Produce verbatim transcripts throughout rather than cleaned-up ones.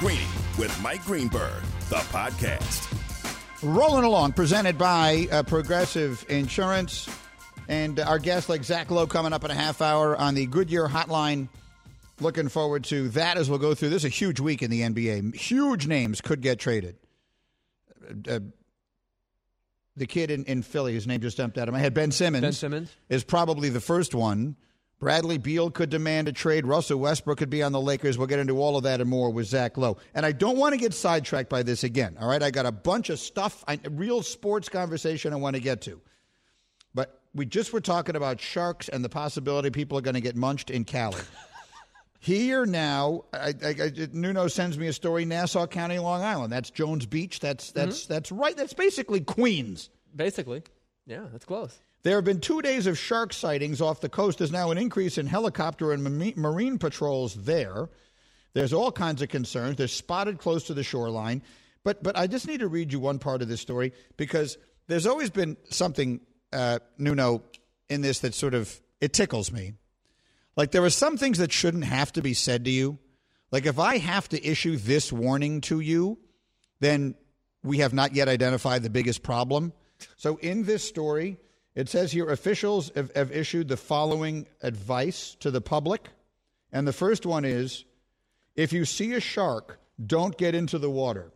Greeny with Mike Greenberg, the podcast. Rolling along, presented by uh, Progressive Insurance. And our guest, like Zach Lowe, coming up in a half hour on the Goodyear Hotline. Looking forward to that as we'll go through. This is a huge week in the N B A. Huge names could get traded. Uh, the kid in, in Philly, his name just jumped out of my head, Ben Simmons. Ben Simmons. Is probably the first one. Bradley Beal could demand a trade. Russell Westbrook could be on the Lakers. We'll get into all of that and more with Zach Lowe. And I don't want to get sidetracked by this again, all right? I got a bunch of stuff, I, real sports conversation I want to get to. But we just were talking about sharks and the possibility people are going to get munched in Cali. Here now, I, I, I, Nuno sends me a story, Nassau County, Long Island. That's Jones Beach. That's, that's, mm-hmm. that's right. That's basically Queens. Basically. Yeah, that's close. There have been two days of shark sightings off the coast. There's now an increase in helicopter and marine patrols there. There's all kinds of concerns. They're spotted close to the shoreline. But but I just need to read you one part of this story because there's always been something, uh, Nuno, in this that sort of, it tickles me. Like there are some things that shouldn't have to be said to you. Like if I have to issue this warning to you, then we have not yet identified the biggest problem. So in this story, it says here officials have, have issued the following advice to the public. And the first one is, if you see a shark, don't get into the water.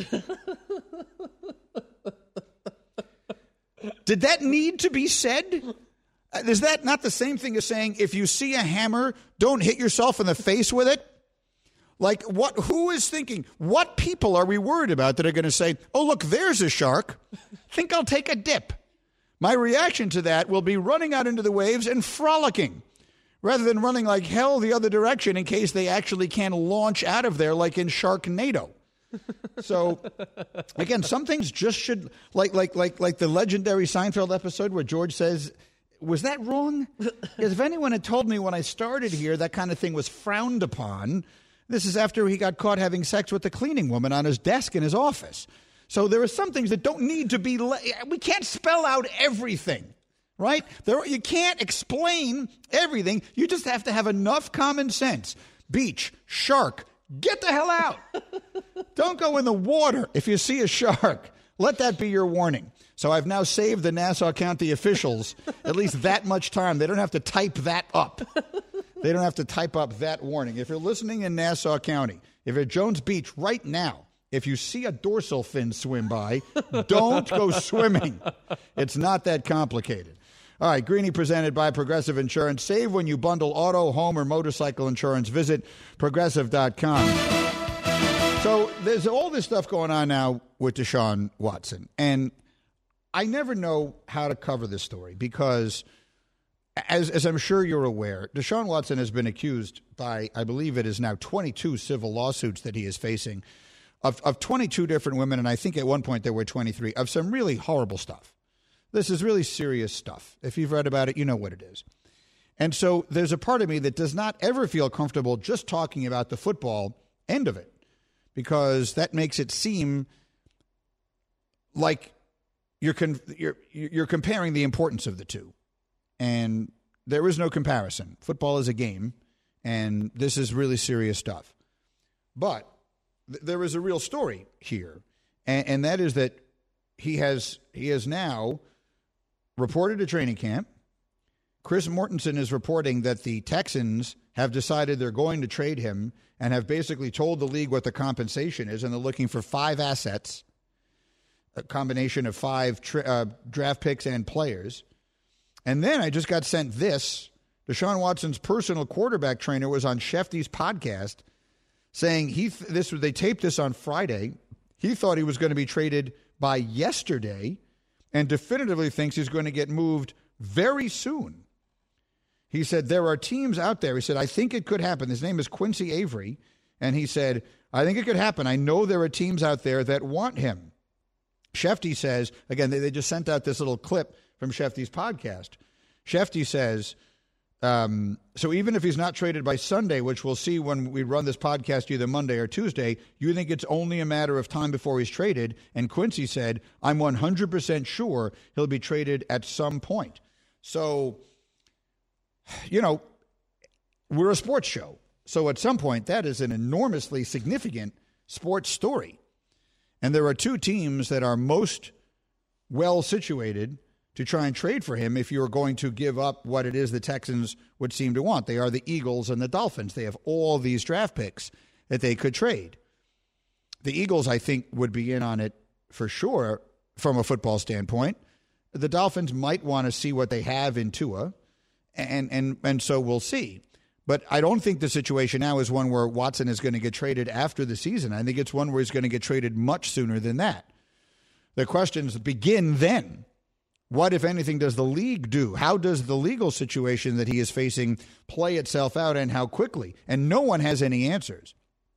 Did that need to be said? Is that not the same thing as saying, if you see a hammer, don't hit yourself in the face with it? Like, what? Who is thinking, what people are we worried about that are going to say, oh, look, there's a shark. Think I'll take a dip. My reaction to that will be running out into the waves and frolicking rather than running like hell the other direction in case they actually can launch out of there like in Sharknado. So, again, some things just should, like like like like the legendary Seinfeld episode where George says, was that wrong? Because if anyone had told me when I started here that kind of thing was frowned upon, this is after he got caught having sex with the cleaning woman on his desk in his office. So there are some things that don't need to be, le- we can't spell out everything, right? There, you can't explain everything. You just have to have enough common sense. Beach, shark, get the hell out. Don't go in the water if you see a shark. Let that be your warning. So I've now saved the Nassau County officials at least that much time. They don't have to type that up. They don't have to type up that warning. If you're listening in Nassau County, if you're at Jones Beach right now, if you see a dorsal fin swim by, don't go swimming. It's not that complicated. All right, Greeny presented by Progressive Insurance. Save when you bundle auto, home, or motorcycle insurance. Visit progressive dot com. So there's all this stuff going on now with Deshaun Watson. And I never know how to cover this story because, as, as I'm sure you're aware, Deshaun Watson has been accused by, I believe it is now twenty-two civil lawsuits that he is facing, Of, of twenty-two different women, and I think at one point there were twenty-three, of some really horrible stuff. This is really serious stuff. If you've read about it, you know what it is. And so there's a part of me that does not ever feel comfortable just talking about the football end of it, because that makes it seem like you're con- you're you're comparing the importance of the two. And there is no comparison. Football is a game, and this is really serious stuff. But there is a real story here, and, and that is that he has he has now reported to training camp. Chris Mortensen is reporting that the Texans have decided they're going to trade him and have basically told the league what the compensation is, and they're looking for five assets, a combination of five tra- uh, draft picks and players. And then I just got sent this. Deshaun Watson's personal quarterback trainer was on Shefty's podcast saying he th- this they taped this on Friday. He thought he was going to be traded by yesterday and definitively thinks he's going to get moved very soon. He said, there are teams out there. He said, I think it could happen. His name is Quincy Avery. And he said, I think it could happen. I know there are teams out there that want him. Shefty says, again, they, they just sent out this little clip from Shefty's podcast. Shefty says, Um, so even if he's not traded by Sunday, which we'll see when we run this podcast either Monday or Tuesday, you think it's only a matter of time before he's traded. And Quincy said, I'm one hundred percent sure he'll be traded at some point. So, you know, we're a sports show. So at some point, that is an enormously significant sports story. And there are two teams that are most well situated to try and trade for him if you're going to give up what it is the Texans would seem to want. They are the Eagles and the Dolphins. They have all these draft picks that they could trade. The Eagles, I think, would be in on it for sure from a football standpoint. The Dolphins might want to see what they have in Tua, and and and so we'll see. But I don't think the situation now is one where Watson is going to get traded after the season. I think it's one where he's going to get traded much sooner than that. The questions begin then. What, if anything, does the league do? How does the legal situation that he is facing play itself out, and how quickly? And no one has any answers.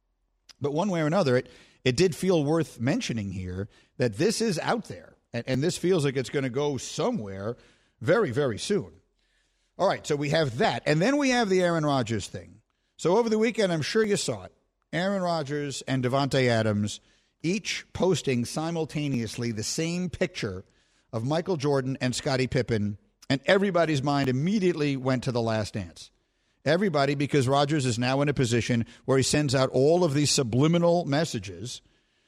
But one way or another, it, it did feel worth mentioning here that this is out there, and, and this feels like it's going to go somewhere very, very soon. All right, so we have that. And then we have the Aaron Rodgers thing. So over the weekend, I'm sure you saw it, Aaron Rodgers and Davante Adams each posting simultaneously the same picture of Michael Jordan and Scottie Pippen, and everybody's mind immediately went to The Last Dance. Everybody, because Rodgers is now in a position where he sends out all of these subliminal messages,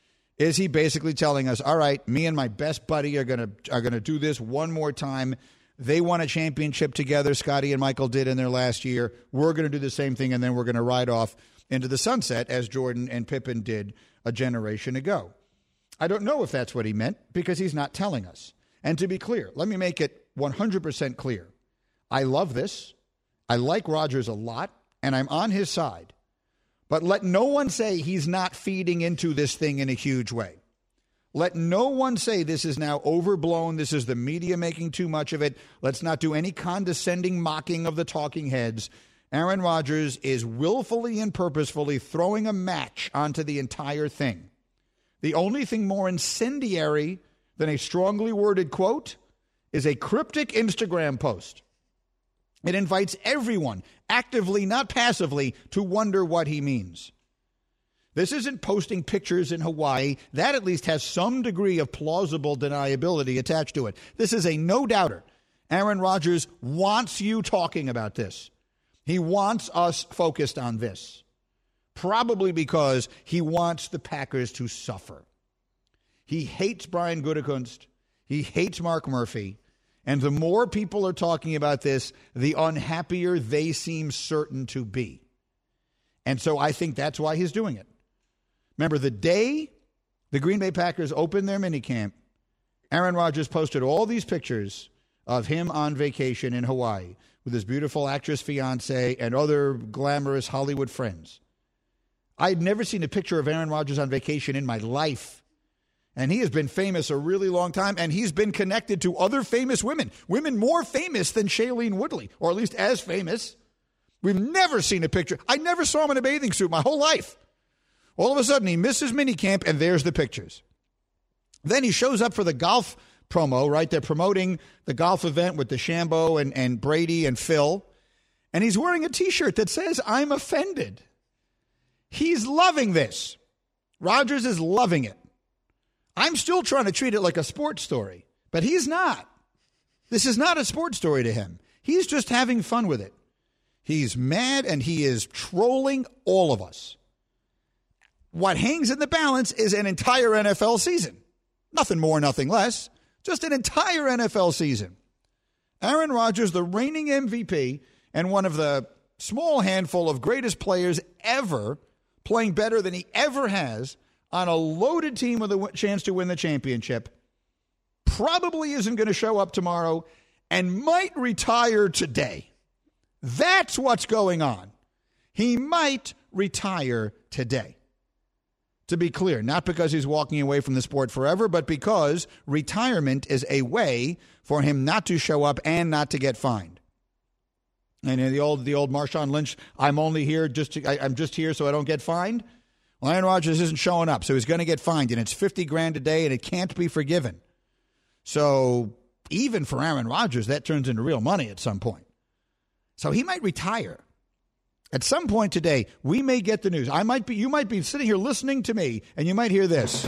is he basically telling us, all right, me and my best buddy are going to are going to do this one more time. They won a championship together, Scottie and Michael did in their last year. We're going to do the same thing, and then we're going to ride off into the sunset as Jordan and Pippen did a generation ago. I don't know if that's what he meant, because he's not telling us. And to be clear, let me make it one hundred percent clear. I love this. I like Rodgers a lot, and I'm on his side. But let no one say he's not feeding into this thing in a huge way. Let no one say this is now overblown. This is the media making too much of it. Let's not do any condescending mocking of the talking heads. Aaron Rodgers is willfully and purposefully throwing a match onto the entire thing. The only thing more incendiary than a strongly worded quote is a cryptic Instagram post. It invites everyone, actively, not passively, to wonder what he means. This isn't posting pictures in Hawaii. That at least has some degree of plausible deniability attached to it. This is a no-doubter. Aaron Rodgers wants you talking about this. He wants us focused on this. Probably because he wants the Packers to suffer. He hates Brian Gutekunst. He hates Mark Murphy. And the more people are talking about this, the unhappier they seem certain to be. And so I think that's why he's doing it. Remember, the day the Green Bay Packers opened their minicamp, Aaron Rodgers posted all these pictures of him on vacation in Hawaii with his beautiful actress fiancée and other glamorous Hollywood friends. I'd never seen a picture of Aaron Rodgers on vacation in my life. And he has been famous a really long time, and he's been connected to other famous women, women more famous than Shailene Woodley, or at least as famous. We've never seen a picture. I never saw him in a bathing suit my whole life. All of a sudden, he misses minicamp, and there's the pictures. Then he shows up for the golf promo, right? They're promoting the golf event with DeChambeau and, and Brady and Phil, and he's wearing a T-shirt that says, "I'm offended." He's loving this. Rodgers is loving it. I'm still trying to treat it like a sports story, but he's not. This is not a sports story to him. He's just having fun with it. He's mad, and he is trolling all of us. What hangs in the balance is an entire N F L season. Nothing more, nothing less. Just an entire N F L season. Aaron Rodgers, the reigning M V P and one of the small handful of greatest players ever, playing better than he ever has, on a loaded team with a chance to win the championship, probably isn't going to show up tomorrow and might retire today. That's what's going on. He might retire today. To be clear, not because he's walking away from the sport forever, but because retirement is a way for him not to show up and not to get fined. And the old the old Marshawn Lynch, I'm only here just to, I, I'm just here so I don't get fined. Well, Aaron Rodgers isn't showing up, so he's going to get fined, and it's fifty grand a day, and it can't be forgiven. So even for Aaron Rodgers, that turns into real money at some point. So he might retire. At some point today, we may get the news. I might be, you might be sitting here listening to me, and you might hear this.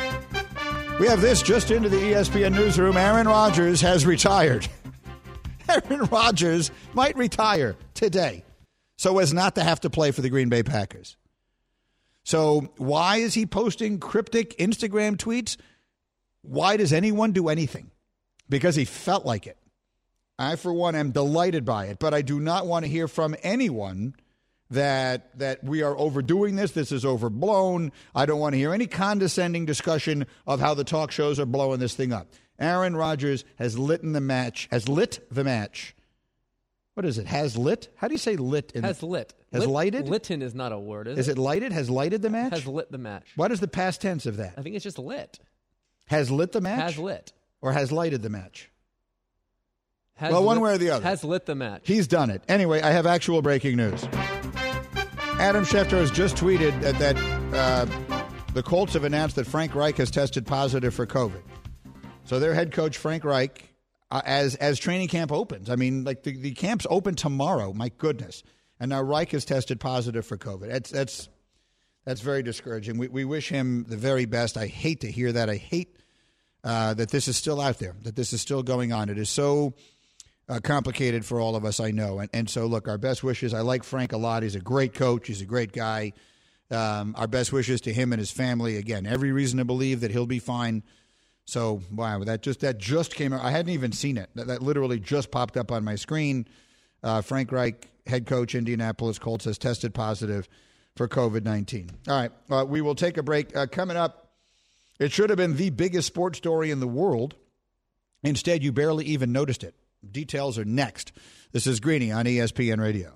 We have this just into the E S P N newsroom. Aaron Rodgers has retired. Aaron Rodgers might retire today so as not to have to play for the Green Bay Packers. So why is he posting cryptic Instagram tweets? Why does anyone do anything? Because he felt like it. I, for one, am delighted by it, but I do not want to hear from anyone that that we are overdoing this. This is overblown. I don't want to hear any condescending discussion of how the talk shows are blowing this thing up. Aaron Rodgers has lit in the match, has lit the match. What is it? Has lit? How do you say lit? In has lit. Has lit, lighted? Litten is not a word, is, is it? Is it lighted? Has lighted the match? Has lit the match. What is the past tense of that? I think it's just lit. Has lit the match? Has lit. Or has lighted the match? Has well, one lit, way or the other. Has lit the match. He's done it. Anyway, I have actual breaking news. Adam Schefter has just tweeted that, that uh, the Colts have announced that Frank Reich has tested positive for COVID. So their head coach, Frank Reich, uh, as as training camp opens. I mean, like the, the camp's open tomorrow. My goodness. And now Reich has tested positive for COVID. That's that's that's very discouraging. We we wish him the very best. I hate to hear that. I hate uh, that this is still out there, that this is still going on. It is so uh, complicated for all of us, I know. And, and so, look, our best wishes. I like Frank a lot. He's a great coach. He's a great guy. Um, our best wishes to him and his family. Again, every reason to believe that he'll be fine. So, wow, that just that just came out. I hadn't even seen it. That, that literally just popped up on my screen. Uh, Frank Reich, head coach, Indianapolis Colts, has tested positive for COVID nineteen. All right, uh, we will take a break. Uh, coming up, it should have been the biggest sports story in the world. Instead, you barely even noticed it. Details are next. This is Greeny on E S P N Radio.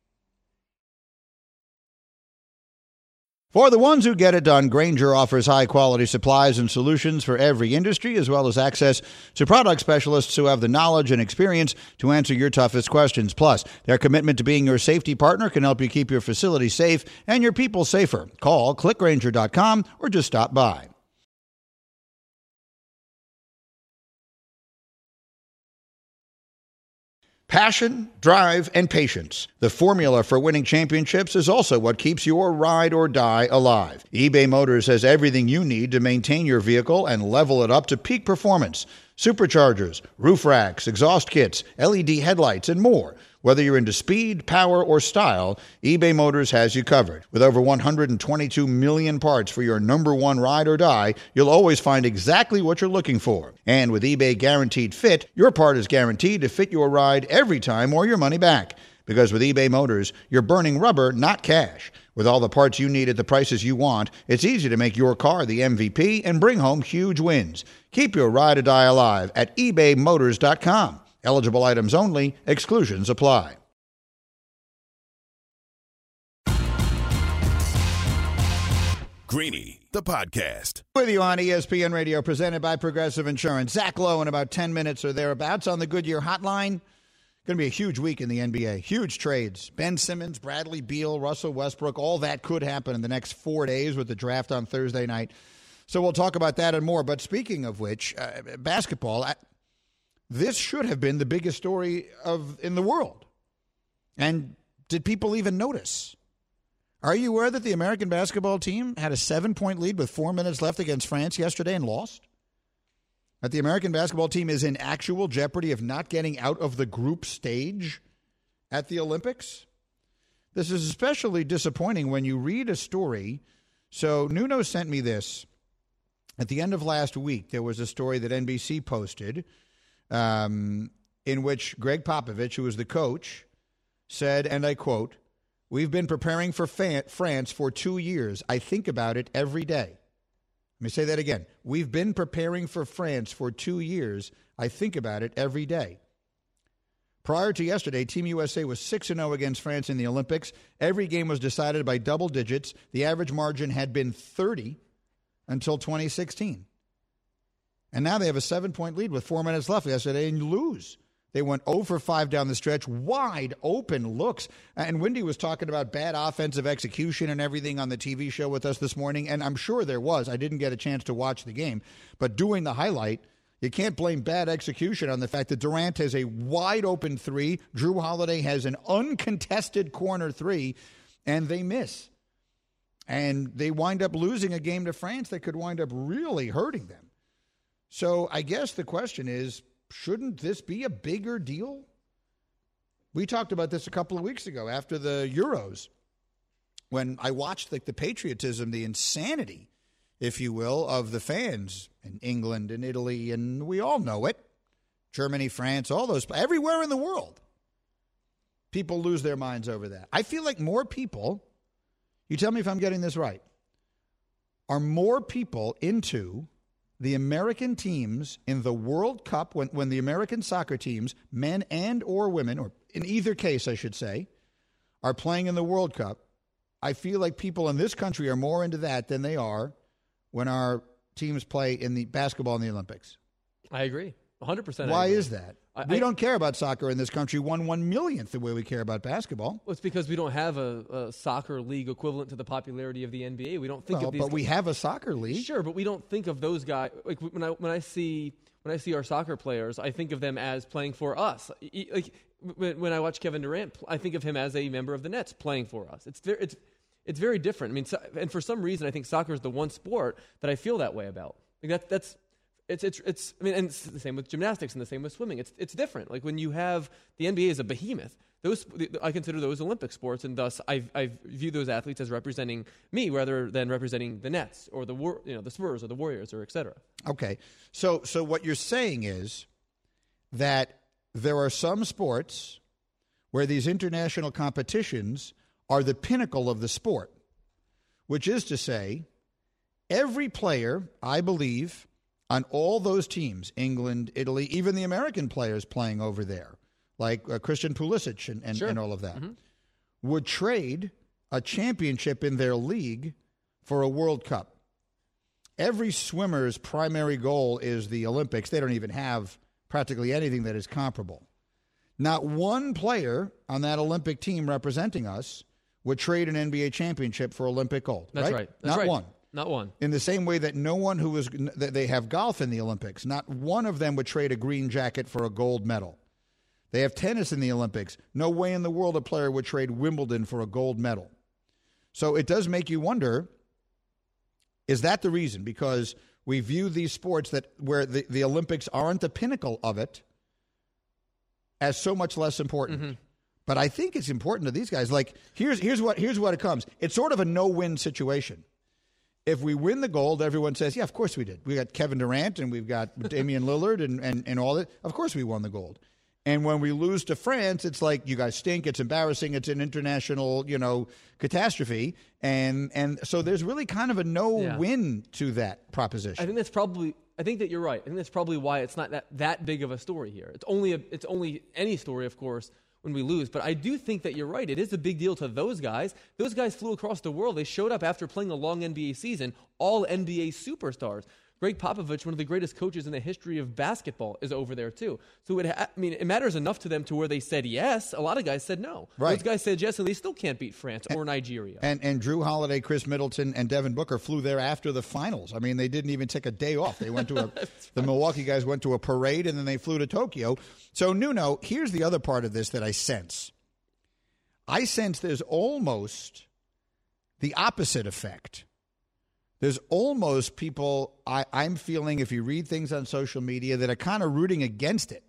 For the ones who get it done, Grainger offers high-quality supplies and solutions for every industry, as well as access to product specialists who have the knowledge and experience to answer your toughest questions. Plus, their commitment to being your safety partner can help you keep your facility safe and your people safer. Call click grainger dot com or just stop by. Passion, drive, and patience. The formula for winning championships is also what keeps your ride or die alive. eBay Motors has everything you need to maintain your vehicle and level it up to peak performance. Superchargers, roof racks, exhaust kits, L E D headlights, and more. Whether you're into speed, power, or style, eBay Motors has you covered. With over one hundred twenty-two million parts for your number one ride or die, you'll always find exactly what you're looking for. And with eBay Guaranteed Fit, your part is guaranteed to fit your ride every time or your money back. Because with eBay Motors, you're burning rubber, not cash. With all the parts you need at the prices you want, it's easy to make your car the M V P and bring home huge wins. Keep your ride or die alive at ebay motors dot com. Eligible items only. Exclusions apply. Greeny, the podcast. With you on E S P N Radio, presented by Progressive Insurance. Zach Lowe in about ten minutes or thereabouts on the Goodyear Hotline. Going to be a huge week in the N B A. Huge trades. Ben Simmons, Bradley Beal, Russell Westbrook. All that could happen in the next four days with the draft on Thursday night. So we'll talk about that and more. But speaking of which, uh, basketball, I, this should have been the biggest story of in the world. And did people even notice? Are you aware that the American basketball team had a seven-point lead with four minutes left against France yesterday and lost? That the American basketball team is in actual jeopardy of not getting out of the group stage at the Olympics? This is especially disappointing when you read a story. So Nuno sent me this. At the end of last week, there was a story that N B C posted um, in which Greg Popovich, who was the coach, said, and I quote, "We've been preparing for France for two years. I think about it every day." Let me say that again. We've been preparing for France for two years. I think about it every day. Prior to yesterday, Team U S A was six and oh against France in the Olympics. Every game was decided by double digits. The average margin had been thirty until twenty sixteen. And now they have a seven-point lead with four minutes left yesterday and lose. They went oh for five down the stretch, wide open looks. And Wendy was talking about bad offensive execution and everything on the T V show with us this morning, and I'm sure there was. I didn't get a chance to watch the game. But doing the highlight, you can't blame bad execution on the fact that Durant has a wide open three, Drew Holiday has an uncontested corner three, and they miss. And they wind up losing a game to France that could wind up really hurting them. So I guess the question is, shouldn't this be a bigger deal? We talked about this a couple of weeks ago after the Euros. when I watched like the patriotism, the insanity, if you will, of the fans in England and Italy, and we all know it, Germany, France, all those, everywhere in the world, people lose their minds over that. I feel like more people, you tell me if I'm getting this right, are more people into the American teams in the World Cup, when, when the American soccer teams, men and or women, or in either case, I should say, are playing in the World Cup. I feel like people in this country are more into that than they are when our teams play in the basketball in the Olympics. I agree. one hundred percent. Why is that? I, we I, don't care about soccer in this country one one millionth the way we care about basketball. Well, it's because we don't have a, a soccer league equivalent to the popularity of the N B A. We don't think well, of these. But we have a soccer league. Sure, but we don't think of those guys. Like when I when I see when I see our soccer players, I think of them as playing for us. Like when, when I watch Kevin Durant, I think of him as a member of the Nets playing for us. It's very, it's it's very different. I mean, so, and for some reason, I think soccer is the one sport that I feel that way about. Like that, that's. It's it's it's. I mean, and it's the same with gymnastics and the same with swimming. It's it's different. Like when you have the N B A is a behemoth. Those I consider those Olympic sports, and thus I I view those athletes as representing me rather than representing the Nets or the war, you know, the Spurs or the Warriors or et cetera. Okay, so so what you're saying is that there are some sports where these international competitions are the pinnacle of the sport, which is to say, every player, I believe, on all those teams, England, Italy, even the American players playing over there, like uh, Christian Pulisic and, and, sure. and all of that, mm-hmm. would trade a championship in their league for a World Cup. Every swimmer's primary goal is the Olympics. They don't even have practically anything that is comparable. Not one player on that Olympic team representing us would trade an N B A championship for Olympic gold. That's right. right. That's Not right. one. Not one. In the same way that no one who was, that they have golf in the Olympics, not one of them would trade a green jacket for a gold medal. They have tennis in the Olympics. No way in the world a player would trade Wimbledon for a gold medal. So it does make you wonder, is that the reason? Because we view these sports that where the, the Olympics aren't the pinnacle of it as so much less important. Mm-hmm. But I think it's important to these guys. Like, here's here's what here's what it comes. It's sort of a no-win situation. If we win the gold, everyone says, yeah, of course we did. We got Kevin Durant and we've got Damian Lillard and, and, and all that. Of course we won the gold. And when we lose to France, it's like, you guys stink. It's embarrassing. It's an international, you know, catastrophe. And and so there's really kind of a no-win yeah. to that proposition. I think that's probably, I think that you're right. I think that's probably why it's not that, that big of a story here. It's only a, it's only any story, of course, when we lose. But I do think that you're right. It is a big deal to those guys. Those guys flew across the world. They showed up after playing a long N B A season, all N B A superstars. Greg Popovich, one of the greatest coaches in the history of basketball, is over there too. So it, ha- I mean, it matters enough to them to where they said yes. A lot of guys said no. Right. Those guys said yes, and they still can't beat France and, or Nigeria. And and Drew Holiday, Chris Middleton, and Devin Booker flew there after the finals. I mean, they didn't even take a day off. They went to a the Milwaukee guys went to a parade, and then they flew to Tokyo. So Nuno, here's the other part of this that I sense. I sense there's almost the opposite effect. There's almost people, I, I'm feeling, if you read things on social media, that are kind of rooting against it.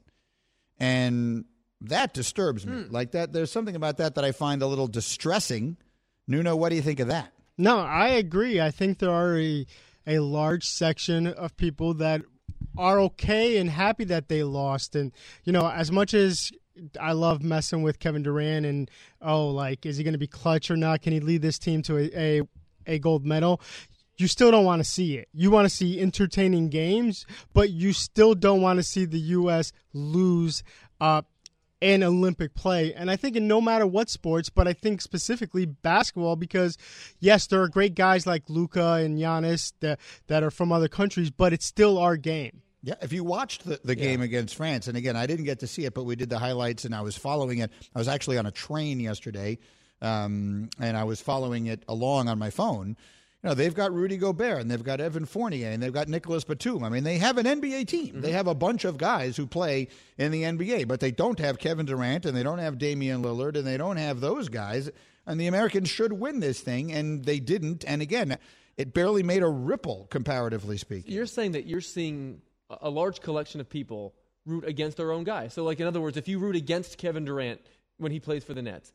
And that disturbs me. Hmm. Like that, there's something about that that I find a little distressing. Nuno, what do you think of that? No, I agree. I think there are a, a large section of people that are okay and happy that they lost. And, you know, as much as I love messing with Kevin Durant and, oh, like, is he going to be clutch or not? Can he lead this team to a, a, a gold medal? You still don't want to see it. You want to see entertaining games, but you still don't want to see the U S lose uh, in Olympic play. And I think in no matter what sports, but I think specifically basketball, because, yes, there are great guys like Luka and Giannis that, that are from other countries, but it's still our game. Yeah, if you watched the, the game yeah. against France, and again, I didn't get to see it, but we did the highlights, and I was following it. I was actually on a train yesterday, um, and I was following it along on my phone. You know, they've got Rudy Gobert, and they've got Evan Fournier, and they've got Nicolas Batum. I mean, they have an N B A team. Mm-hmm. They have a bunch of guys who play in the N B A, but they don't have Kevin Durant, and they don't have Damian Lillard, and they don't have those guys. And the Americans should win this thing, and they didn't. And again, it barely made a ripple, comparatively speaking. You're saying that you're seeing a large collection of people root against their own guy. So, like, in other words, if you root against Kevin Durant when he plays for the Nets,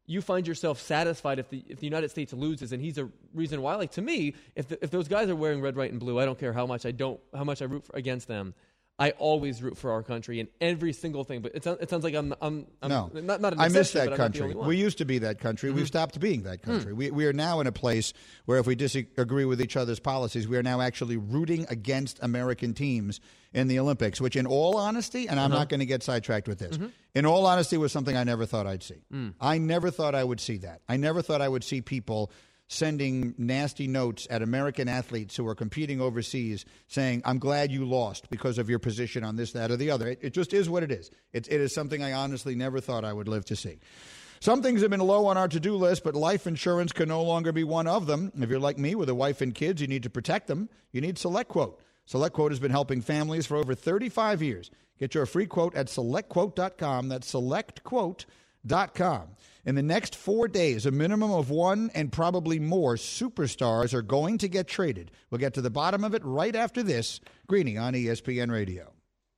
you find yourself satisfied if the if the United States loses, and he's a reason why. Like to me, if the, if those guys are wearing red, white, and blue, I don't care how much I don't how much I root for, against them. I always root for our country in every single thing. But it sounds it sounds like I'm I'm, I'm no not not an I miss exception, that but I'm not the country. only one. We used to be that country. Mm-hmm. We've stopped being that country. Mm. We we are now in a place where if we disagree with each other's policies, we are now actually rooting against American teams in the Olympics, which in all honesty, and I'm uh-huh. not going to get sidetracked with this, mm-hmm. in all honesty was something I never thought I'd see. Mm. I never thought I would see that. I never thought I would see people sending nasty notes at American athletes who are competing overseas saying, I'm glad you lost because of your position on this, that, or the other. It, it just is what it is. It, it is something I honestly never thought I would live to see. Some things have been low on our to-do list, but life insurance can no longer be one of them. If you're like me with a wife and kids, you need to protect them. You need SelectQuote. SelectQuote has been helping families for over thirty-five years. Get your free quote at select quote dot com. That's select quote dot com. In the next four days, a minimum of one and probably more superstars are going to get traded. We'll get to the bottom of it right after this. Greeny on E S P N Radio.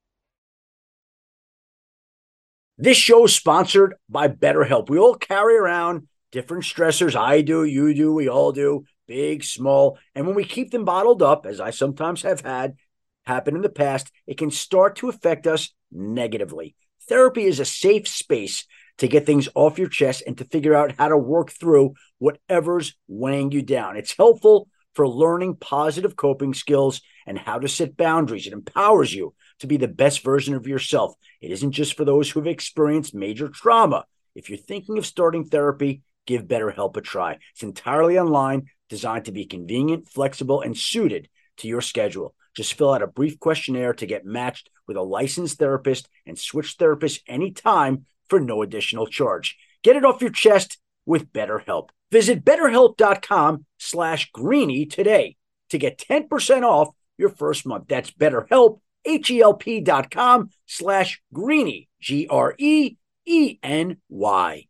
This show is sponsored by BetterHelp. We all carry around different stressors. I do, you do, we all do, big, small. And when we keep them bottled up, as I sometimes have had happen in the past, it can start to affect us negatively. Therapy is a safe space to get things off your chest and to figure out how to work through whatever's weighing you down. It's helpful for learning positive coping skills and how to set boundaries. It empowers you to be the best version of yourself. It isn't just for those who have experienced major trauma. If you're thinking of starting therapy, give BetterHelp a try. It's entirely online, designed to be convenient, flexible, and suited to your schedule. Just fill out a brief questionnaire to get matched with a licensed therapist and switch therapists anytime for no additional charge. Get it off your chest with BetterHelp. Visit BetterHelp.com slash Greeny today to get ten percent off your first month. That's BetterHelp, H-E-L-P dot com slash Greeny, G R E E N Y.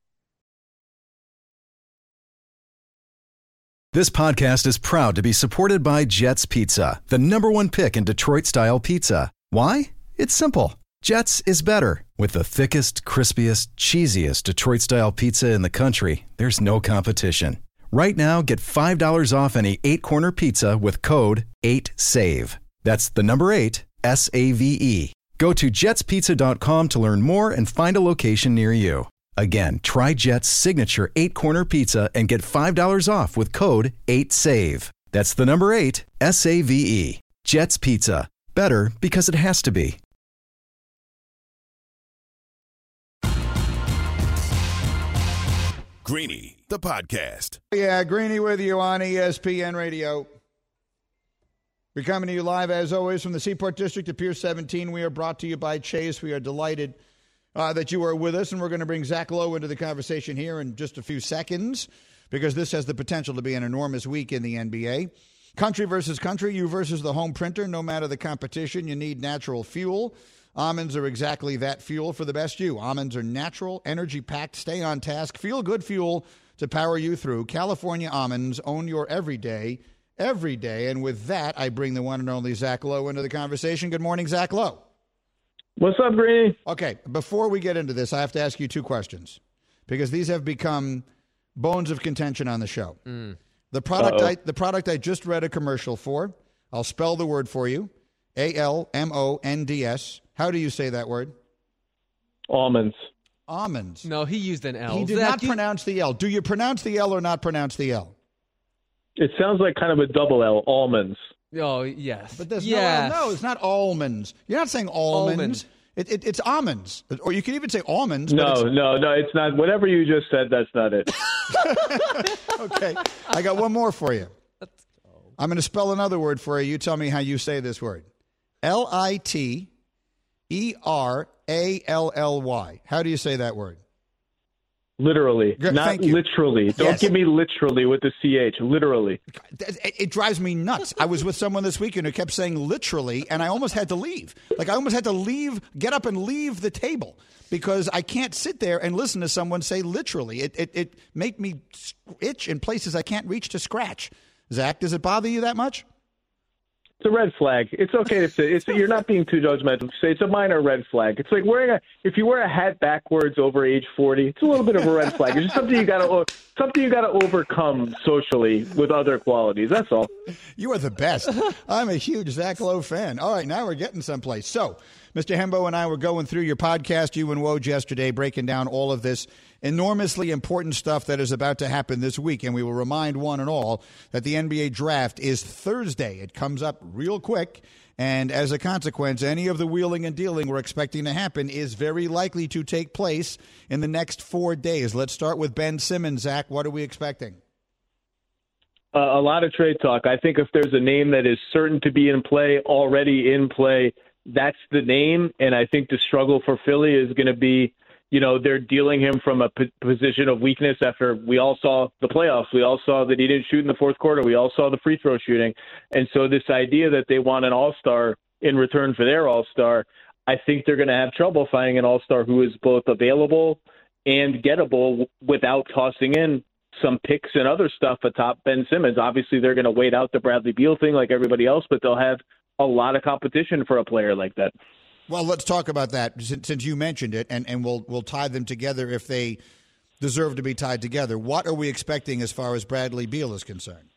This podcast is proud to be supported by Jets Pizza, the number one pick in Detroit-style pizza. Why? It's simple. Jets is better. With the thickest, crispiest, cheesiest Detroit-style pizza in the country, there's no competition. Right now, get five dollars off any eight-corner pizza with code eight save. That's the number eight, S A V E. Go to jets pizza dot com to learn more and find a location near you. Again, try Jet's signature eight-corner pizza and get five dollars off with code eight save. That's the number eight, S A V E. Jet's Pizza. Better because it has to be. Greeny, the podcast. Yeah, Greeny with you on E S P N Radio. We're coming to you live, as always, from the Seaport District of Pier seventeen. We are brought to you by Chase. We are delighted uh, that you are with us, and we're going to bring Zach Lowe into the conversation here in just a few seconds because this has the potential to be an enormous week in the N B A. Country versus country, you versus the home printer. No matter the competition, you need natural fuel. Almonds are exactly that fuel for the best you. Almonds are natural, energy-packed, stay on task, feel-good fuel to power you through. California almonds own your everyday, every day. And with that, I bring the one and only Zach Lowe into the conversation. Good morning, Zach Lowe. What's up, Greeny? Okay, before we get into this, I have to ask you two questions because these have become bones of contention on the show. Mm. The product I, the product I just read a commercial for, I'll spell the word for you, A L M O N D S. How do you say that word? Almonds. Almonds. No, he used an L. He did Zach, not you... pronounce the L. Do you pronounce the L or not pronounce the L? It sounds like kind of a double L, almonds. Oh, yes. But there's yes. no L. No, it's not almonds. You're not saying almonds. Almond. It, it, it's almonds. Or you can even say almonds. No, but it's... no, no, it's not. Whatever you just said, that's not it. Okay. I got one more for you. Let's go. I'm going to spell another word for you. You tell me how you say this word. L I T E R A L L Y. How do you say that word? Literally. Good, not literally. Don't yes. give me literally with the C H. Literally. It, it drives me nuts. I was with someone this weekend who kept saying literally, and I almost had to leave. Like, I almost had to leave, get up and leave the table because I can't sit there and listen to someone say literally. It, it, it make me itch in places I can't reach to scratch. Zach, does it bother you that much? It's a red flag. It's okay to say it's. You're not being too judgmental. Say it's a minor red flag. It's like wearing a. If you wear a hat backwards over age forty, it's a little bit of a red flag. It's just something you got to something you got to overcome socially with other qualities. That's all. You are the best. I'm a huge Zach Lowe fan. All right, now we're getting someplace. So, Mister Hembo and I were going through your podcast, you and Woj, yesterday, breaking down all of this enormously important stuff that is about to happen this week. And we will remind one and all that the N B A draft is Thursday. It comes up real quick. And as a consequence, any of the wheeling and dealing we're expecting to happen is very likely to take place in the next four days. Let's start with Ben Simmons. Zach, what are we expecting? Uh, a lot of trade talk. I think if there's a name that is certain to be in play, already in play, that's the name. And I think the struggle for Philly is going to be, you know, they're dealing him from a p- position of weakness after we all saw the playoffs. We all saw that he didn't shoot in the fourth quarter. We all saw the free throw shooting. And so this idea that they want an all-star in return for their all-star, I think they're going to have trouble finding an all-star who is both available and gettable without tossing in some picks and other stuff atop Ben Simmons. Obviously, they're going to wait out the Bradley Beal thing like everybody else, but they'll have a lot of competition for a player like that. Well, let's talk about that since you mentioned it, and, and we'll we'll tie them together if they deserve to be tied together. What are we expecting as far as Bradley Beal is concerned?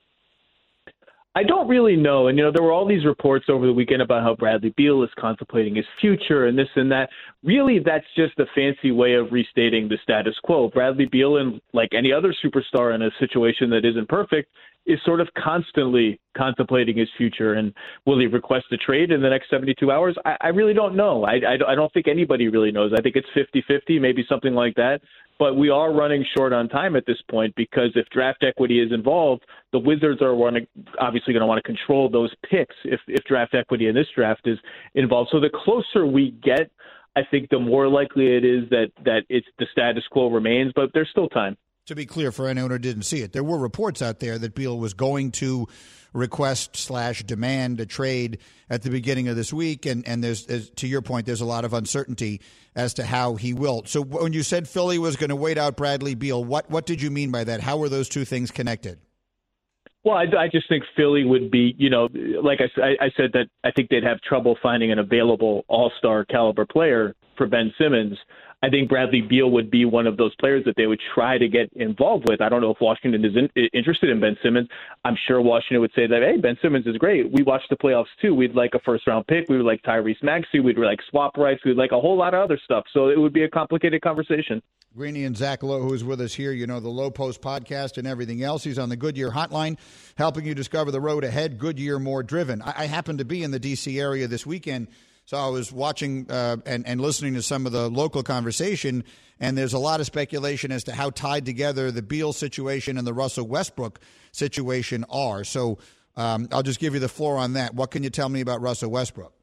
I don't really know. And, you know, there were all these reports over the weekend about how Bradley Beal is contemplating his future and this and that. Really, that's just a fancy way of restating the status quo. Bradley Beal, and like any other superstar in a situation that isn't perfect, is sort of constantly contemplating his future. And will he request a trade in the next seventy-two hours? I, I really don't know. I, I, I don't think anybody really knows. I think it's fifty-fifty, maybe something like that. But we are running short on time at this point because if draft equity is involved, the Wizards are wanting, obviously going to want to control those picks if, if draft equity in this draft is involved. So the closer we get, I think the more likely it is that, that it's the status quo remains, but there's still time. To be clear, for anyone who didn't see it, there were reports out there that Beal was going to request slash demand a trade at the beginning of this week, and, and there's, as, to your point, there's a lot of uncertainty as to how he will. So when you said Philly was going to wait out Bradley Beal, what, what did you mean by that? How were those two things connected? Well, I, I just think Philly would be, you know, like I, I said, that I think they'd have trouble finding an available all-star caliber player for Ben Simmons. I think Bradley Beal would be one of those players that they would try to get involved with. I don't know if Washington is in, interested in Ben Simmons. I'm sure Washington would say that, hey, Ben Simmons is great. We watched the playoffs too. We'd like a first-round pick. We would like Tyrese Maxey. We'd like swap rights. We'd like a whole lot of other stuff. So it would be a complicated conversation. Greeny and Zach Lowe, who's with us here, you know, the Low Post podcast and everything else. He's on the Goodyear hotline, helping you discover the road ahead. Goodyear, more driven. I, I happen to be in the D C area this weekend, so I was watching uh, and, and listening to some of the local conversation, and there's a lot of speculation as to how tied together the Beal situation and the Russell Westbrook situation are. So um, I'll just give you the floor on that. What can you tell me about Russell Westbrook?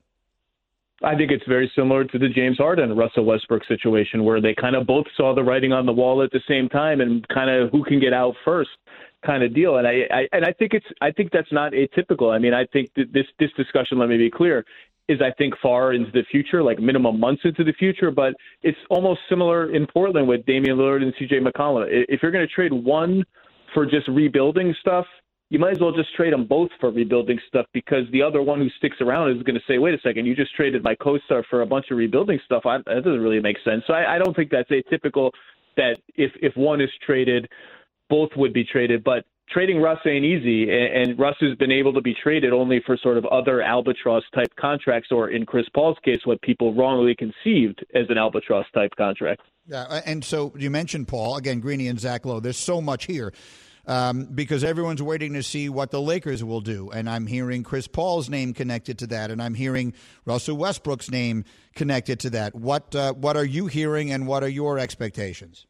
I think it's very similar to the James Harden Russell Westbrook situation, where they kind of both saw the writing on the wall at the same time and kind of who can get out first kind of deal. And I, I and I think it's I think that's not atypical. I mean, I think that this this discussion, let me be clear, is I think far into the future, like minimum months into the future, but it's almost similar in Portland with Damian Lillard and C J McCollum. If you're going to trade one for just rebuilding stuff, you might as well just trade them both for rebuilding stuff, because the other one who sticks around is going to say, wait a second, you just traded my co-star for a bunch of rebuilding stuff. I, that doesn't really make sense. So I, I don't think that's atypical that if, if one is traded, both would be traded. But trading Russ ain't easy, and, and Russ has been able to be traded only for sort of other albatross-type contracts, or in Chris Paul's case, what people wrongly conceived as an albatross-type contract. Yeah, and so you mentioned Paul. Again, Greeny and Zach Lowe, there's so much here. Um, because everyone's waiting to see what the Lakers will do. And I'm hearing Chris Paul's name connected to that, and I'm hearing Russell Westbrook's name connected to that. What uh, what are you hearing, and what are your expectations?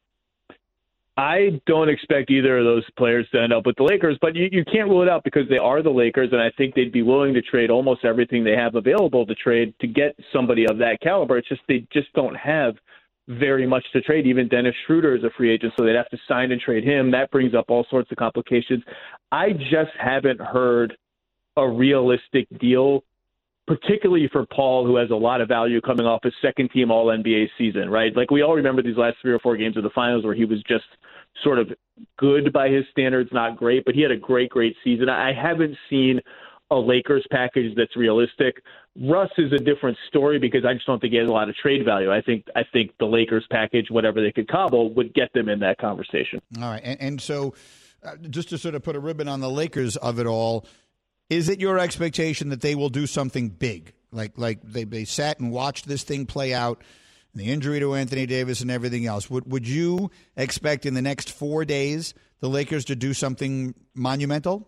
I don't expect either of those players to end up with the Lakers, but you, you can't rule it out because they are the Lakers, and I think they'd be willing to trade almost everything they have available to trade to get somebody of that caliber. It's just they just don't have very much to trade. Even Dennis Schroeder is a free agent, so they'd have to sign and trade him. That brings up all sorts of complications. I just haven't heard a realistic deal, particularly for Paul, who has a lot of value coming off his second team All N B A season, right? Like, we all remember these last three or four games of the finals where he was just sort of good by his standards, not great, but he had a great, great season. I haven't seen a Lakers package that's realistic. Russ is a different story because I just don't think he has a lot of trade value. I think I think the Lakers package, whatever they could cobble, would get them in that conversation. All right, and, and so uh, just to sort of put a ribbon on the Lakers of it all, is it your expectation that they will do something big? Like like they, they sat and watched this thing play out, the injury to Anthony Davis and everything else. Would would you expect in the next four days the Lakers to do something monumental?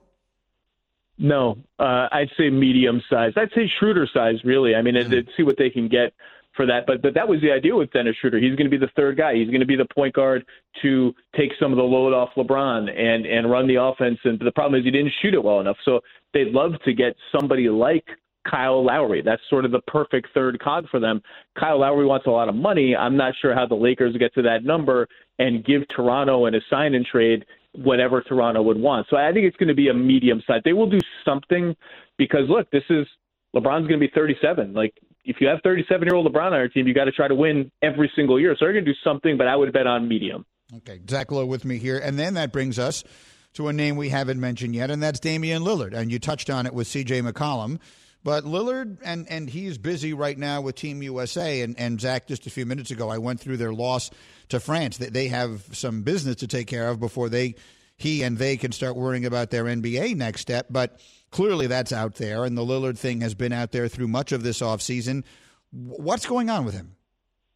No, uh, I'd say medium size. I'd say Schroeder size, really. I mean, mm-hmm. and, and see what they can get for that. But but that was the idea with Dennis Schroeder. He's going to be the third guy. He's going to be the point guard to take some of the load off LeBron and, and run the offense. And the problem is he didn't shoot it well enough. So they'd love to get somebody like Kyle Lowry. That's sort of the perfect third cog for them. Kyle Lowry wants a lot of money. I'm not sure how the Lakers get to that number and give Toronto an assign and trade whatever Toronto would want. So I think it's going to be a medium size. They will do something because, look, this is LeBron's going to be thirty-seven. Like, if you have thirty-seven-year-old LeBron on your team, you got to try to win every single year. So they're going to do something, but I would bet on medium. Okay, Zach Lowe with me here. And then that brings us to a name we haven't mentioned yet, and that's Damian Lillard. And you touched on it with C J McCollum. But Lillard, and, and he's busy right now with Team U S A. And, and Zach, just a few minutes ago, I went through their loss to France. They, they have some business to take care of before they, he and they can start worrying about their N B A next step. But clearly that's out there, and the Lillard thing has been out there through much of this offseason. What's going on with him?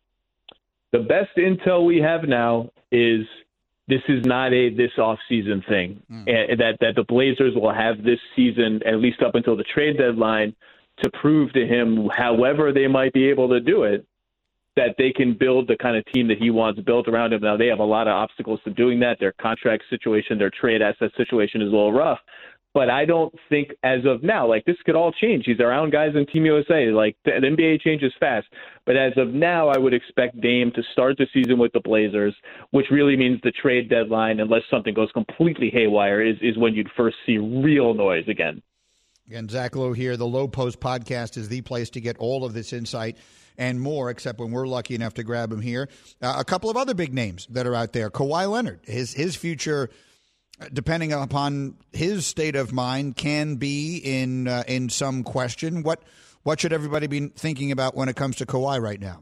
The best intel we have now is this is not a this offseason thing, mm. and that, that the Blazers will have this season, at least up until the trade deadline, to prove to him, however they might be able to do it, that they can build the kind of team that he wants built around him. Now, they have a lot of obstacles to doing that. Their contract situation, their trade asset situation is a little rough. But I don't think as of now, like, this could all change. He's around guys in Team U S A. Like, the N B A changes fast. But as of now, I would expect Dame to start the season with the Blazers, which really means the trade deadline, unless something goes completely haywire, is, is when you'd first see real noise again. Again, Zach Lowe here. The Lowe Post podcast is the place to get all of this insight and more, except when we're lucky enough to grab him here. Uh, a couple of other big names that are out there. Kawhi Leonard, his his future, depending upon his state of mind, can be in uh, in some question. What what should everybody be thinking about when it comes to Kawhi right now?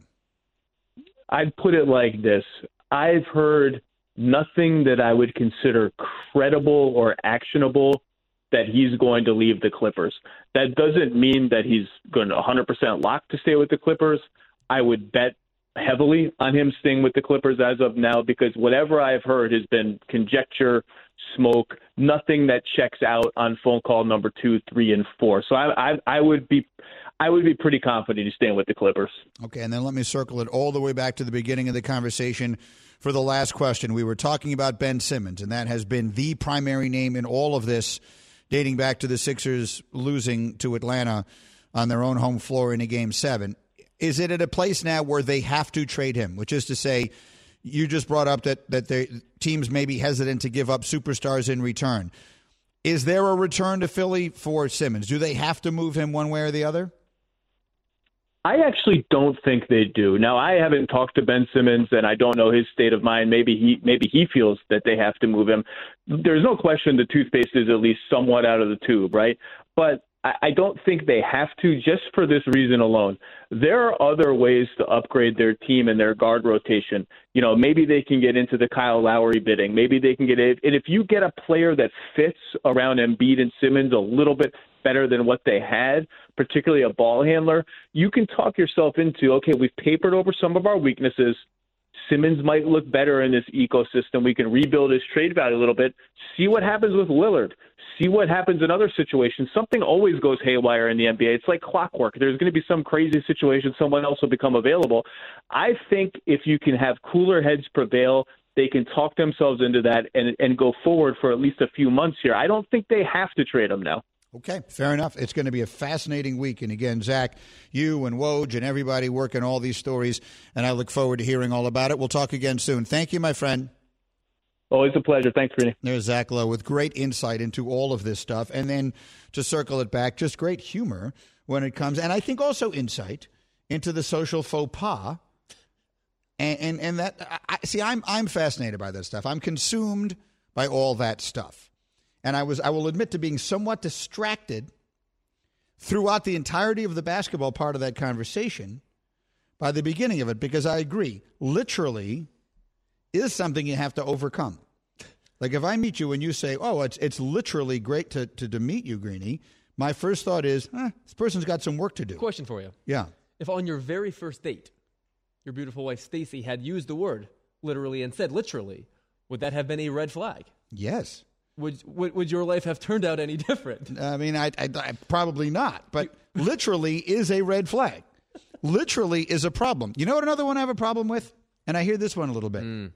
I'd put it like this. I've heard nothing that I would consider credible or actionable that he's going to leave the Clippers. That doesn't mean that he's going to one hundred percent lock to stay with the Clippers. I would bet heavily on him staying with the Clippers as of now, because whatever I've heard has been conjecture, smoke, nothing that checks out on phone call number two, three, and four. So I, I, I would be, I would be pretty confident he's staying with the Clippers. Okay, and then let me circle it all the way back to the beginning of the conversation for the last question. We were talking about Ben Simmons, and that has been the primary name in all of this, dating back to the Sixers losing to Atlanta on their own home floor in a game seven. Is it at a place now where they have to trade him, which is to say, you just brought up that, that they, teams may be hesitant to give up superstars in return. Is there a return to Philly for Simmons? Do they have to move him one way or the other? I actually don't think they do. Now, I haven't talked to Ben Simmons, and I don't know his state of mind. Maybe he maybe he feels that they have to move him. There's no question the toothpaste is at least somewhat out of the tube, right? But I don't think they have to, just for this reason alone. There are other ways to upgrade their team and their guard rotation. You know, maybe they can get into the Kyle Lowry bidding. Maybe they can get it. And if you get a player that fits around Embiid and Simmons a little bit better than what they had, particularly a ball handler, you can talk yourself into, okay, we've papered over some of our weaknesses. Simmons might look better in this ecosystem. We can rebuild his trade value a little bit. See what happens with Lillard. See what happens in other situations. Something always goes haywire in the N B A. It's like clockwork. There's going to be some crazy situation. Someone else will become available. I think if you can have cooler heads prevail, they can talk themselves into that and, and go forward for at least a few months here. I don't think they have to trade him now. Okay, fair enough. It's going to be a fascinating week. And again, Zach, you and Woj and everybody working all these stories, and I look forward to hearing all about it. We'll talk again soon. Thank you, my friend. Always a pleasure. Thanks, Greeny. There's Zach Lowe with great insight into all of this stuff. And then to circle it back, just great humor when it comes, and I think also insight into the social faux pas. And and, and that, I, see, I'm I'm fascinated by that stuff. I'm consumed by all that stuff. And I was, I will admit to being somewhat distracted throughout the entirety of the basketball part of that conversation by the beginning of it, because I agree, literally is something you have to overcome. Like if I meet you and you say, oh, it's it's literally great to, to, to meet you, Greeny, my first thought is, eh, this person's got some work to do. Question for you. Yeah. If on your very first date, your beautiful wife Stacy had used the word literally and said literally, would that have been a red flag? Yes. Would would, would your life have turned out any different? I mean, I, I, I probably not, but literally is a red flag. Literally is a problem. You know what another one I have a problem with? And I hear this one a little bit. Mm.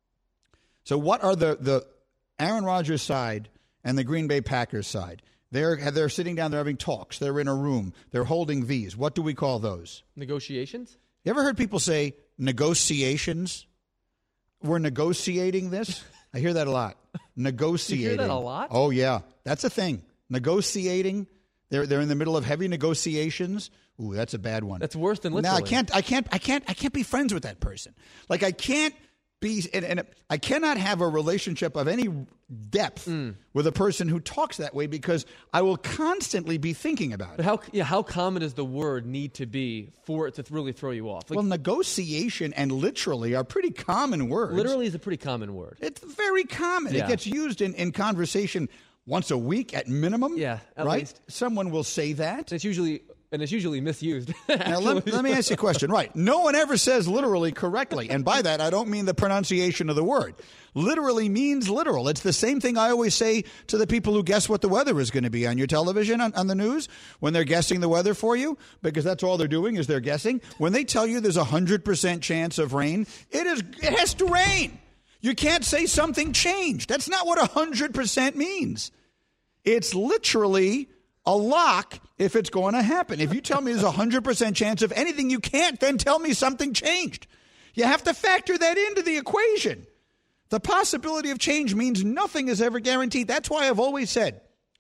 So what are the, the Aaron Rodgers side and the Green Bay Packers side? They're, they're sitting down, they're having talks, they're in a room, they're holding V's. What do we call those? Negotiations? You ever heard people say negotiations? We're negotiating this? I hear that a lot. Negotiating. You hear that a lot? Oh, yeah. That's a thing. Negotiating. They're they're in the middle of heavy negotiations. Ooh, that's a bad one. That's worse than literally. No, I can't I can't I can't I can't be friends with that person. Like I can't be and, and I cannot have a relationship of any depth mm. with a person who talks that way because I will constantly be thinking about but it. How yeah, how common does the word need to be for it to really throw you off? Like, well, negotiation and literally are pretty common words. Literally is a pretty common word. It's very common. Yeah. It gets used in, in conversation once a week at minimum. Yeah, at right? least. Someone will say that. It's usually and it's usually misused. Now, let, let me ask you a question. Right. No one ever says literally correctly. And by that, I don't mean the pronunciation of the word. Literally means literal. It's the same thing I always say to the people who guess what the weather is going to be on your television, on, on the news, when they're guessing the weather for you, because that's all they're doing is they're guessing. When they tell you there's a one hundred percent chance of rain, it is it has to rain. You can't say something changed. That's not what one hundred percent means. It's literally a lock if it's going to happen. If you tell me there's a one hundred percent chance of anything, you can't then tell me something changed. You have to factor that into the equation. The possibility of change means nothing is ever guaranteed. That's why I've always said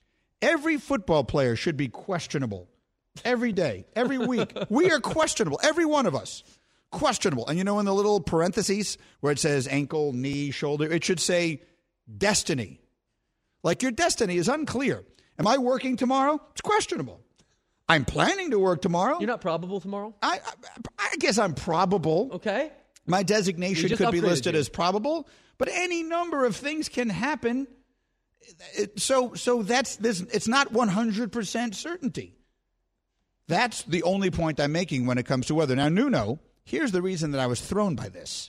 every football player should be questionable every day, every week. We are questionable, every one of us. Questionable. And you know in the little parentheses where it says ankle, knee, shoulder, it should say destiny. Like your destiny is unclear. Am I working tomorrow? It's questionable. I'm planning to work tomorrow. You're not probable tomorrow? I I, I guess I'm probable. Okay. My designation could be listed you. as probable, but any number of things can happen. It, so so that's this. It's not one hundred percent certainty. That's the only point I'm making when it comes to weather. Now, Nuno, here's the reason that I was thrown by this.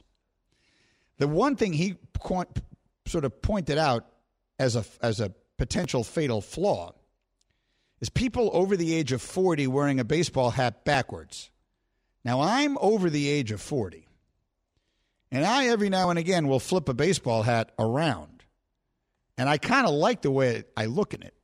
The one thing he co- sort of pointed out as a as a potential fatal flaw is people over the age of forty wearing a baseball hat backwards. Now, I'm over the age of forty, and I every now and again will flip a baseball hat around, and I kind of like the way I look in it.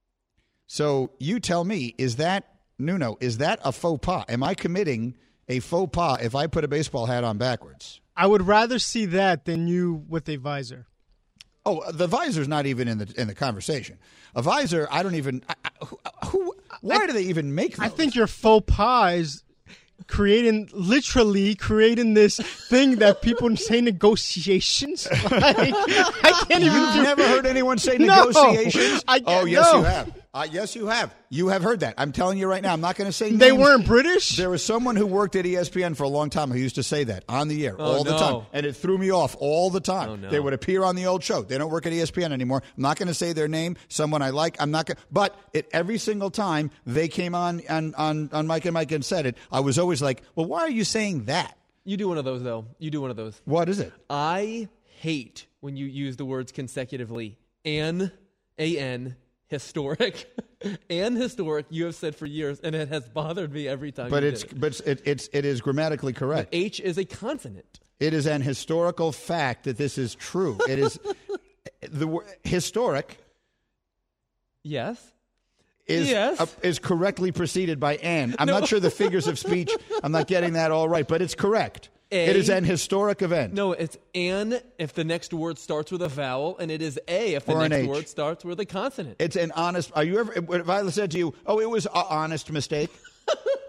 So you tell me, is that, Nuno, is that a faux pas? Am I committing a faux pas if I put a baseball hat on backwards? I would rather see that than you with a visor. Oh, the visor's not even in the in the conversation. A visor, I don't even. I, I, who, who? Why I, do they even make those? I think your faux pas is creating, literally creating this thing that people say negotiations. Like, I can't even. You've do, never heard anyone say no, negotiations? I, oh, yes, no. you have. Uh, yes, you have. You have heard that. I'm telling you right now. I'm not going to say names. They weren't British? There was someone who worked at E S P N for a long time who used to say that on the air oh, all the no. time. And it threw me off all the time. Oh, no. They would appear on the old show. They don't work at E S P N anymore. I'm not going to say their name. Someone I like. I'm not going to. But it, every single time they came on, on, on, on Mike and Mike and said it, I was always like, well, why are you saying that? You do one of those, though. You do one of those. What is it? I hate when you use the words consecutively. An, A-N, historic. And historic, you have said for years, and it has bothered me every time. But you it's did it. but it, it's it is grammatically correct. But H is a consonant. It is an historical fact that this is true. It is the word historic. Yes. Is yes. uh, is correctly preceded by an. I'm no. not sure the figures of speech. I'm not getting that all right, but it's correct. A, it is an historic event. No, it's an if the next word starts with a vowel, and it is a if the or next H. word starts with a consonant. It's an honest. Are you ever? If I said to you, "Oh, it was an honest mistake,"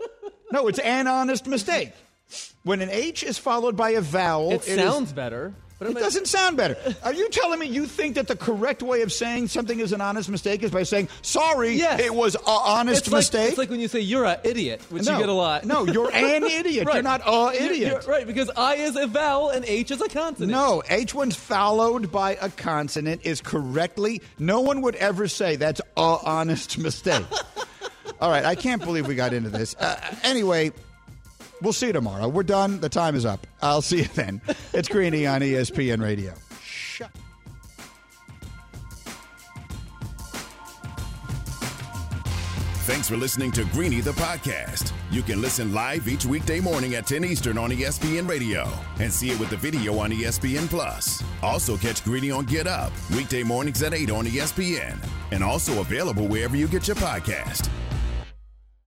no, it's an honest mistake. When an H is followed by a vowel, it, it sounds is, better. But it I- doesn't sound better. Are you telling me you think that the correct way of saying something is an honest mistake is by saying, sorry, Yes. it was an honest it's like, mistake? It's like when you say you're an idiot, which no, you get a lot. No, you're an idiot. Right. You're not a You're- idiot. you're right, because I is a vowel and H is a consonant. No, H one's followed by a consonant is correctly. No one would ever say that's a honest mistake. All right, I can't believe we got into this. Uh, anyway, we'll see you tomorrow. We're done. The time is up. I'll see you then. It's Greeny on E S P N Radio. Shut. Thanks for listening to Greeny the podcast. You can listen live each weekday morning at ten Eastern on E S P N Radio and see it with the video on E S P N Plus. Also catch Greeny on Get Up weekday mornings at eight on E S P N and also available wherever you get your podcast.